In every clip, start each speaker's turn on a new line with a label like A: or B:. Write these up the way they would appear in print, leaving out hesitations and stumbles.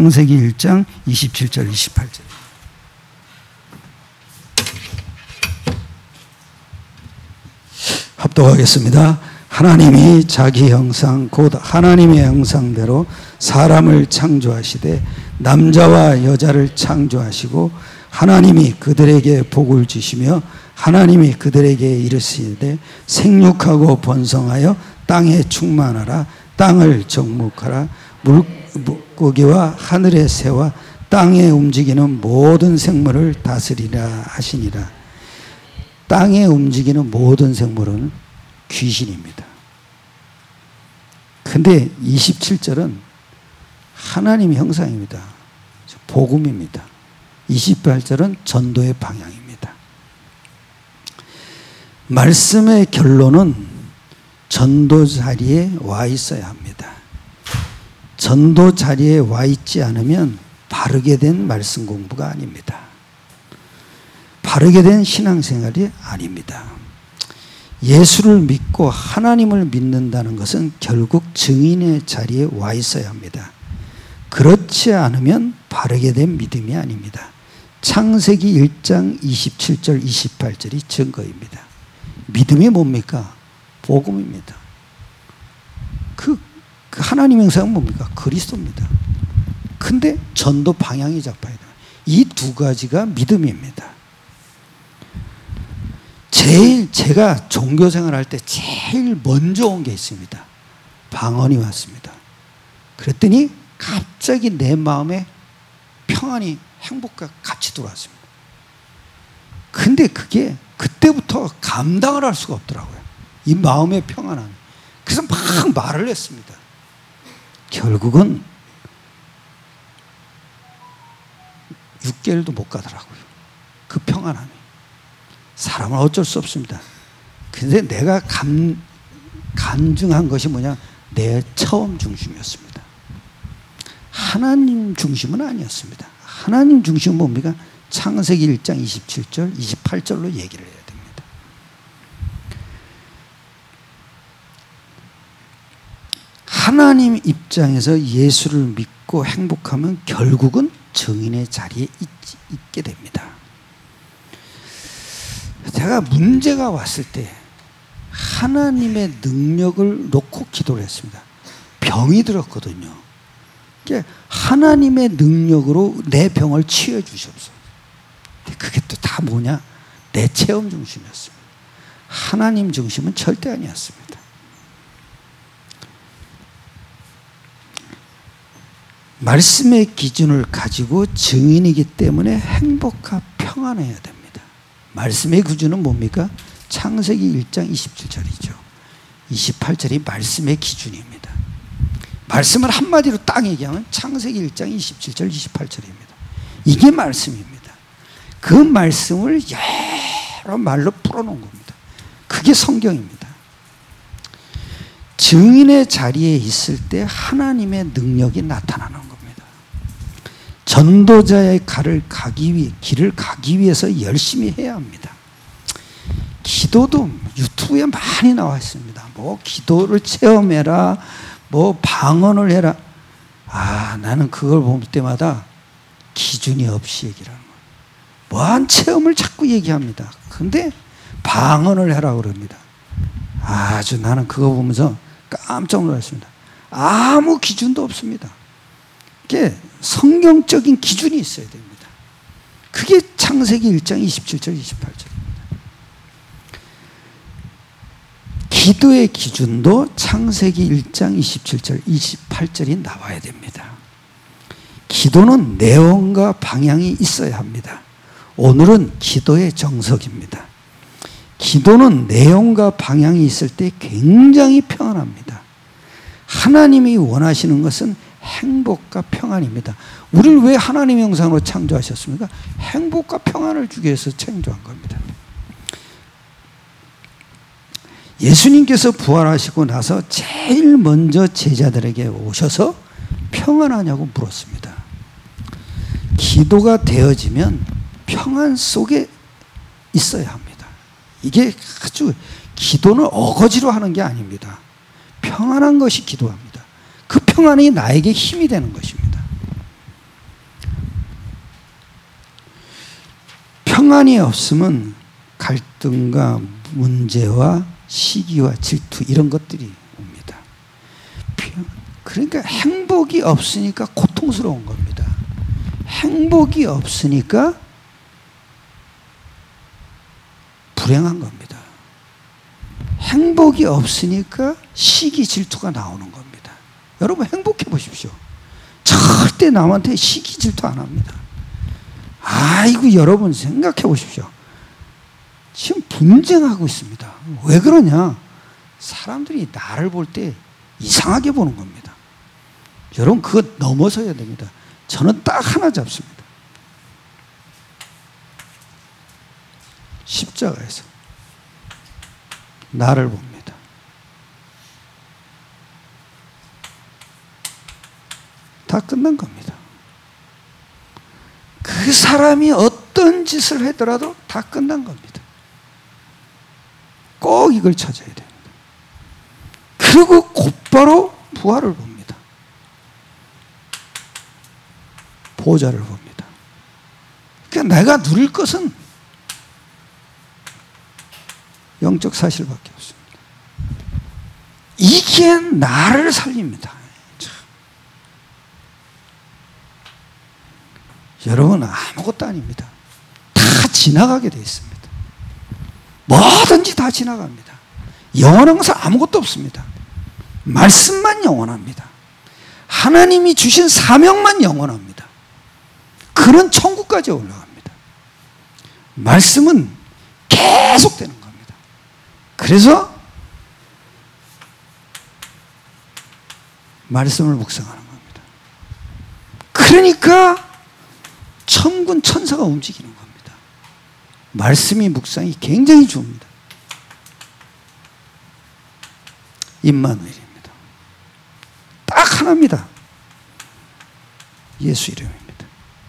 A: 창세기 1장 27절 28절. 합독하겠습니다. 하나님이 자기 형상 곧 하나님의 형상대로 사람을 창조하시되 남자와 여자를 창조하시고 하나님이 그들에게 복을 주시며 하나님이 그들에게 이르시되 생육하고 번성하여 땅에 충만하라. 땅을 정복하라. 물고기와 하늘의 새와 땅에 움직이는 모든 생물을 다스리라 하시니라. 땅에 움직이는 모든 생물은 귀신입니다. 근데 27절은 하나님의 형상입니다. 복음입니다. 28절은 전도의 방향입니다. 말씀의 결론은 전도 자리에 와 있어야 합니다. 전도 자리에 와 있지 않으면 바르게 된 말씀 공부가 아닙니다. 바르게 된 신앙생활이 아닙니다. 예수를 믿고 하나님을 믿는다는 것은 결국 증인의 자리에 와 있어야 합니다. 그렇지 않으면 바르게 된 믿음이 아닙니다. 창세기 1장 27절 28절이 증거입니다. 믿음이 뭡니까? 복음입니다. 그 하나님 형상은 뭡니까? 그리스도입니다. 근데 전도 방향이 잡아야 돼요. 이 두 가지가 믿음입니다. 제가 종교생활 할 때 제일 먼저 온 게 있습니다. 방언이 왔습니다. 그랬더니 갑자기 내 마음에 평안이 행복과 같이 들어왔습니다. 근데 그게 그때부터 감당을 할 수가 없더라고요. 이 마음의 평안함. 그래서 막 말을 했습니다. 결국은 6개월도 못 가더라고요. 그 평안함이. 사람은 어쩔 수 없습니다. 근데 내가 간증한 것이 뭐냐? 내 처음 중심이었습니다. 하나님 중심은 아니었습니다. 하나님 중심은 뭡니까? 창세기 1장 27절, 28절로 얘기를 해야 됩니다. 하나님 입장에서 예수를 믿고 행복하면 결국은 증인의 자리에 있게 됩니다. 제가 문제가 왔을 때 하나님의 능력을 놓고 기도를 했습니다. 병이 들었거든요. 하나님의 능력으로 내 병을 치유해 주시옵소서. 그게 또 다 뭐냐? 내 체험 중심이었습니다. 하나님 중심은 절대 아니었습니다. 말씀의 기준을 가지고 증인이기 때문에 행복과 평안해야 됩니다. 말씀의 기준은 뭡니까? 창세기 1장 27절이죠. 28절이 말씀의 기준입니다. 말씀을 한마디로 딱 얘기하면 창세기 1장 27절 28절입니다. 이게 말씀입니다. 그 말씀을 여러 말로 풀어놓은 겁니다. 그게 성경입니다. 증인의 자리에 있을 때 하나님의 능력이 나타나는 겁니다. 전도자의 길을 가기 위해서 열심히 해야 합니다. 기도도 유튜브에 많이 나와 있습니다. 뭐 기도를 체험해라, 뭐 방언을 해라. 나는 그걸 볼 때마다 기준이 없이 얘기를 하는 거예요. 뭐한 체험을 자꾸 얘기합니다. 근데 방언을 해라 그럽니다. 아주 나는 그거 보면서 깜짝 놀랐습니다. 아무 기준도 없습니다. 이게 성경적인 기준이 있어야 됩니다. 그게 창세기 1장 27절 28절입니다. 기도의 기준도 창세기 1장 27절 28절이 나와야 됩니다. 기도는 내용과 방향이 있어야 합니다. 오늘은 기도의 정석입니다. 기도는 내용과 방향이 있을 때 굉장히 평안합니다. 하나님이 원하시는 것은 행복과 평안입니다. 우리를 왜 하나님의 형상으로 창조하셨습니까? 행복과 평안을 주기 위해서 창조한 겁니다. 예수님께서 부활하시고 나서 제일 먼저 제자들에게 오셔서 평안하냐고 물었습니다. 기도가 되어지면 평안 속에 있어야 합니다. 이게 아주 기도는 어거지로 하는 게 아닙니다. 평안한 것이 기도합니다. 그 평안이 나에게 힘이 되는 것입니다. 평안이 없으면 갈등과 문제와 시기와 질투 이런 것들이 옵니다. 그러니까 행복이 없으니까 고통스러운 겁니다. 행복이 없으니까 불행한 겁니다. 행복이 없으니까 시기 질투가 나오는 겁니다. 여러분 행복해 보십시오. 절대 남한테 시기 질투 안 합니다. 아이고 여러분 생각해 보십시오. 지금 분쟁하고 있습니다. 왜 그러냐? 사람들이 나를 볼 때 이상하게 보는 겁니다. 여러분 그거 넘어서야 됩니다. 저는 딱 하나 잡습니다. 십자가에서 나를 봅니다. 다 끝난 겁니다. 그 사람이 어떤 짓을 하더라도 다 끝난 겁니다. 꼭 이걸 찾아야 됩니다. 그리고 곧바로 부활을 봅니다. 보좌를 봅니다. 그러니까 내가 누릴 것은 영적 사실밖에 없습니다. 이게 나를 살립니다. 참. 여러분 아무것도 아닙니다. 다 지나가게 되어 있습니다. 뭐든지 다 지나갑니다. 영원한 것은 아무것도 없습니다. 말씀만 영원합니다. 하나님이 주신 사명만 영원합니다. 그는 천국까지 올라갑니다. 말씀은 계속되는 겁니다. 그래서 말씀을 묵상하는 겁니다. 그러니까 천군 천사가 움직이는 겁니다. 말씀이 묵상이 굉장히 좋습니다. 임마누엘입니다. 딱 하나입니다. 예수 이름입니다.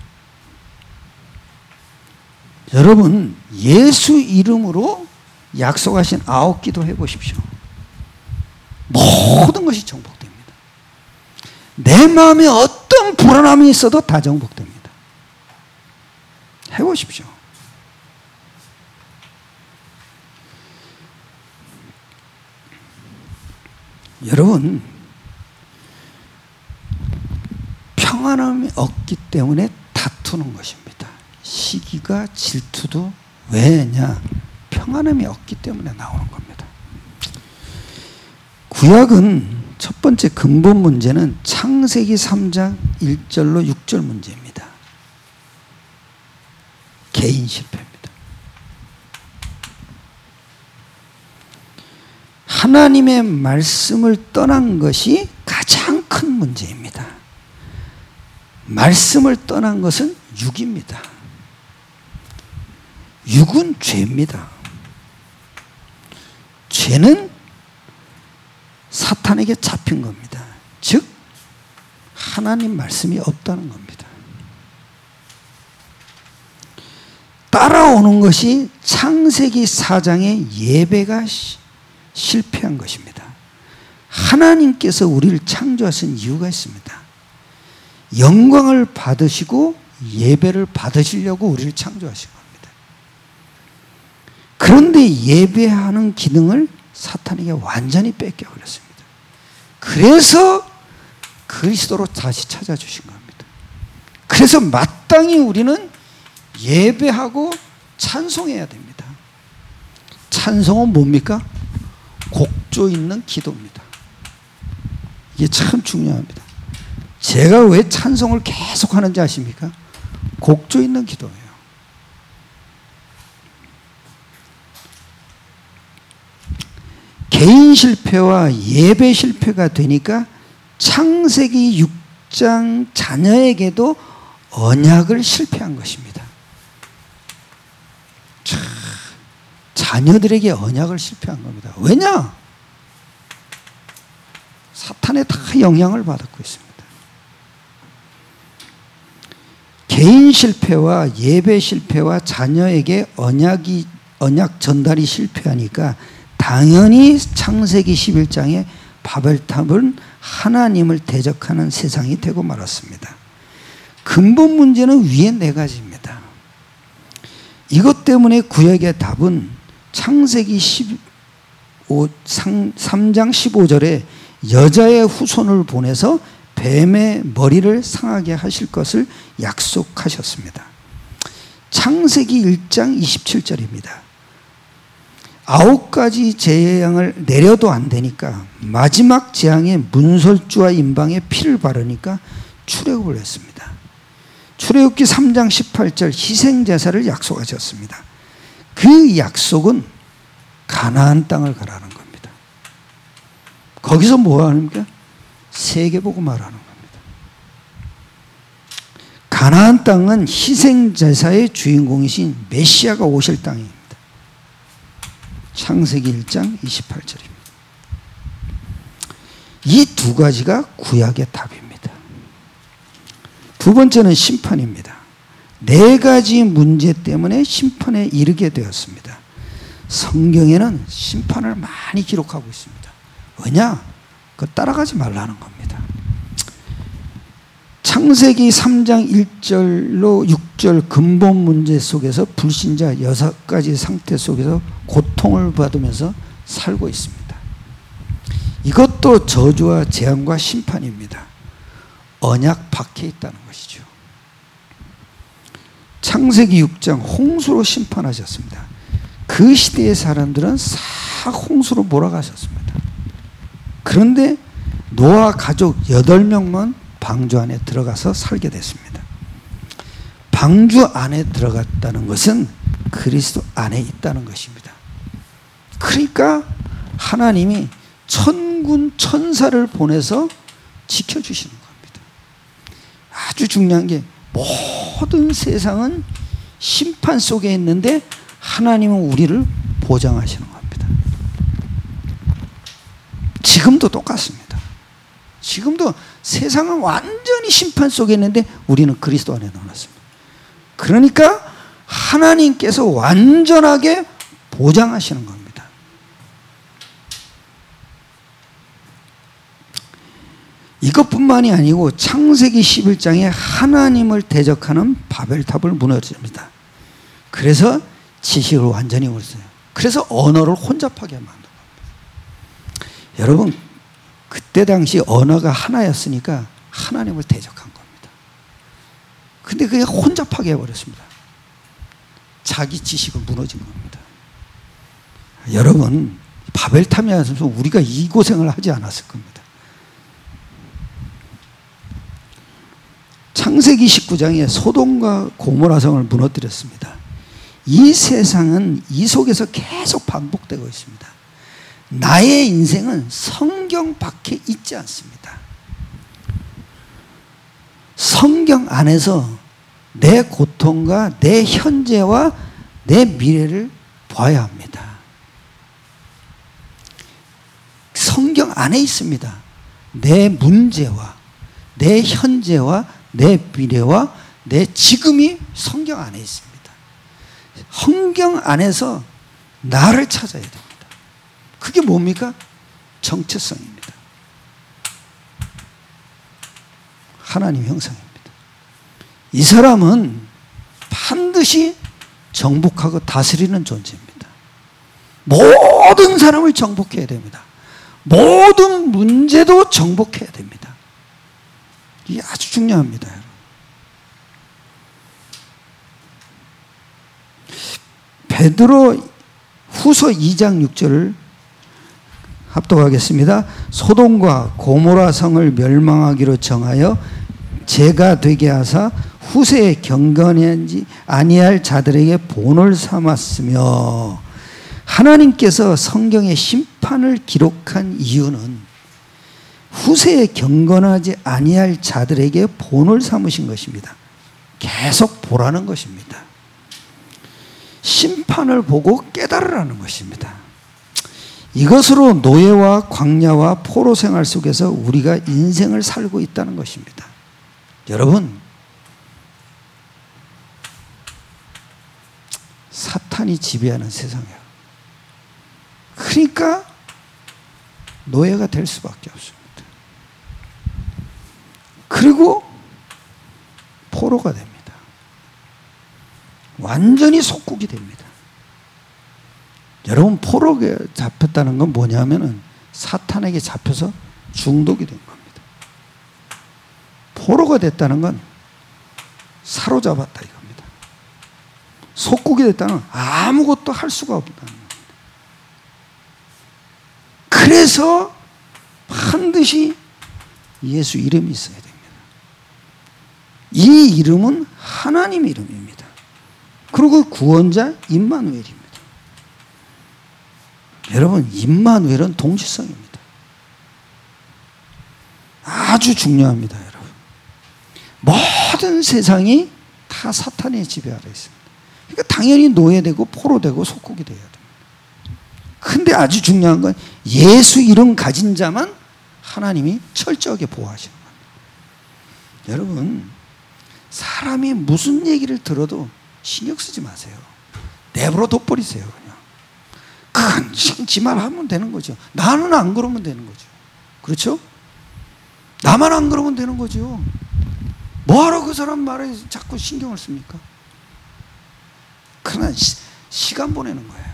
A: 여러분 예수 이름으로 약속하신 9기도 해보십시오. 모든 것이 정복됩니다. 내 마음에 어떤 불안함이 있어도 다 정복됩니다. 해보십시오. 여러분 평안함이 없기 때문에 다투는 것입니다. 시기가 질투도 왜냐? 평안함이 없기 때문에 나오는 겁니다. 구약은 첫 번째 근본 문제는 창세기 3장 1절로 6절 문제입니다. 개인 실패입니다. 하나님의 말씀을 떠난 것이 가장 큰 문제입니다. 말씀을 떠난 것은 육입니다. 육은 죄입니다. 죄는 사탄에게 잡힌 겁니다. 즉 하나님 말씀이 없다는 겁니다. 따라오는 것이 창세기 4장의 예배가 실패한 것입니다. 하나님께서 우리를 창조하신 이유가 있습니다. 영광을 받으시고 예배를 받으시려고 우리를 창조하신 겁니다. 그런데 예배하는 기능을 사탄에게 완전히 뺏겨버렸습니다. 그래서 그리스도로 다시 찾아주신 겁니다. 그래서 마땅히 우리는 예배하고 찬송해야 됩니다. 찬송은 뭡니까? 곡조 있는 기도입니다. 이게 참 중요합니다. 제가 왜 찬송을 계속 하는지 아십니까? 곡조 있는 기도예요. 개인 실패와 예배 실패가 되니까 창세기 6장 자녀에게도 언약을 실패한 것입니다. 자녀들에게 언약을 실패한 겁니다. 왜냐? 사탄에 다 영향을 받고 있습니다. 개인 실패와 예배 실패와 자녀에게 언약 전달이 실패하니까 당연히 창세기 11장에 바벨탑은 하나님을 대적하는 세상이 되고 말았습니다. 근본 문제는 위에 네 가지입니다. 이것 때문에 구약의 답은 창세기 3장 15절에 여자의 후손을 보내서 뱀의 머리를 상하게 하실 것을 약속하셨습니다. 창세기 1장 27절입니다. 9가지 재앙을 내려도 안 되니까 마지막 재앙에 문설주와 인방에 피를 바르니까 출애굽을 했습니다. 출애굽기 3장 18절 희생제사를 약속하셨습니다. 그 약속은 가나안 땅을 가라는 겁니다. 거기서 뭐 하는가? 세계복음을 하는 겁니다. 가나안 땅은 희생제사의 주인공이신 메시아가 오실 땅입니다. 창세기 1장 28절입니다. 이 두 가지가 구약의 답입니다. 두 번째는 심판입니다. 네 가지 문제 때문에 심판에 이르게 되었습니다. 성경에는 심판을 많이 기록하고 있습니다. 왜냐? 그거 따라가지 말라는 겁니다. 창세기 3장 1절로 6절 근본 문제 속에서 불신자 6가지 상태 속에서 고통을 받으면서 살고 있습니다. 이것도 저주와 재앙과 심판입니다. 언약 밖에 있다는 것이죠. 창세기 6장 홍수로 심판하셨습니다. 그 시대의 사람들은 싹 홍수로 몰아가셨습니다. 그런데 노아 가족 8명만 방주 안에 들어가서 살게 됐습니다. 방주 안에 들어갔다는 것은 그리스도 안에 있다는 것입니다. 그러니까 하나님이 천군 천사를 보내서 지켜주시는 겁니다. 아주 중요한 게 모든 세상은 심판 속에 있는데 하나님은 우리를 보장하시는 겁니다. 지금도 똑같습니다. 지금도 세상은 완전히 심판 속에 있는데 우리는 그리스도 안에 넣어놨습니다. 그러니까 하나님께서 완전하게 보장하시는 겁니다. 이것뿐만이 아니고 창세기 11장에 하나님을 대적하는 바벨탑을 무너뜨립니다. 그래서 지식을 완전히 못써요. 그래서 언어를 혼잡하게 만든 겁니다. 여러분, 그때 당시 언어가 하나였으니까 하나님을 대적한 겁니다. 근데 그게 혼잡하게 해버렸습니다. 자기 지식은 무너진 겁니다. 여러분, 바벨탑이 아니었으면 우리가 이 고생을 하지 않았을 겁니다. 창세기 19장에 소돔과 고모라 성을 무너뜨렸습니다. 이 세상은 이 속에서 계속 반복되고 있습니다. 나의 인생은 성경 밖에 있지 않습니다. 성경 안에서 내 고통과 내 현재와 내 미래를 봐야 합니다. 성경 안에 있습니다. 내 문제와 내 현재와 내 미래와 내 지금이 성경 안에 있습니다. 성경 안에서 나를 찾아야 됩니다. 그게 뭡니까? 정체성입니다. 하나님 형상입니다. 이 사람은 반드시 정복하고 다스리는 존재입니다. 모든 사람을 정복해야 됩니다. 모든 문제도 정복해야 됩니다. 이게 아주 중요합니다. 베드로 후서 2장 6절을 합독하겠습니다. 소돔과 고모라 성을 멸망하기로 정하여 죄가 되게 하사 후세에 경건하지 아니할 자들에게 본을 삼았으며, 하나님께서 성경에 심판을 기록한 이유는 후세에 경건하지 아니할 자들에게 본을 삼으신 것입니다. 계속 보라는 것입니다. 심판을 보고 깨달으라는 것입니다. 이것으로 노예와 광야와 포로 생활 속에서 우리가 인생을 살고 있다는 것입니다. 여러분, 사탄이 지배하는 세상이에요. 그러니까 노예가 될 수밖에 없습니다. 그리고 포로가 됩니다. 완전히 속국이 됩니다. 여러분, 포로에 잡혔다는 건 뭐냐면은 사탄에게 잡혀서 중독이 된 겁니다. 포로가 됐다는 건 사로잡았다 이겁니다. 속국이 됐다는 건 아무것도 할 수가 없다는 겁니다. 그래서 반드시 예수 이름이 있어야 됩니다. 이 이름은 하나님 이름입니다. 그리고 구원자 임마누엘입니다. 여러분, 임마누엘은 동질성입니다. 아주 중요합니다, 여러분. 모든 세상이 다 사탄의 지배 아래 있습니다. 그러니까 당연히 노예되고 포로되고 속국이 돼야 됩니다. 근데 아주 중요한 건 예수 이름 가진 자만 하나님이 철저하게 보호하시는 겁니다. 여러분, 사람이 무슨 얘기를 들어도 신경 쓰지 마세요. 내버려 둬버리세요. 그냥 지 말 하면 되는 거죠. 나는 안 그러면 되는 거죠. 그렇죠? 나만 안 그러면 되는 거죠. 뭐하러 그 사람 말에 자꾸 신경을 씁니까? 그냥 시간 보내는 거예요.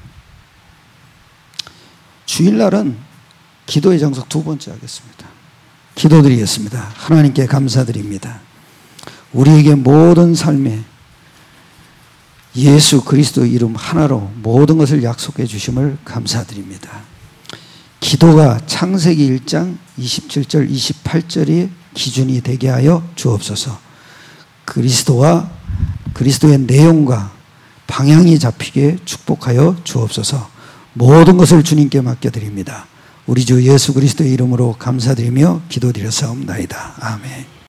A: 주일날은 기도의 정석 2번째 하겠습니다. 기도드리겠습니다. 하나님께 감사드립니다. 우리에게 모든 삶에 예수 그리스도 이름 하나로 모든 것을 약속해 주심을 감사드립니다. 기도가 창세기 1장 27절 28절의 기준이 되게 하여 주옵소서. 그리스도와 그리스도의 내용과 방향이 잡히게 축복하여 주옵소서. 모든 것을 주님께 맡겨드립니다. 우리 주 예수 그리스도의 이름으로 감사드리며 기도드렸사옵나이다. 아멘.